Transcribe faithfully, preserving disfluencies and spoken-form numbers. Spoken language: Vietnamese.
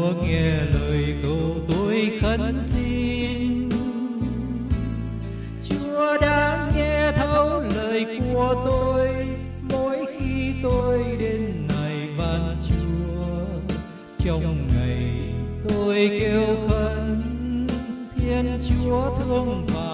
Chúa nghe lời cầu tôi khấn xin. Chúa đã nghe thấu lời của tôi mỗi khi tôi đến này van Chúa. Trong ngày tôi kêu khấn, Thiên Chúa thương và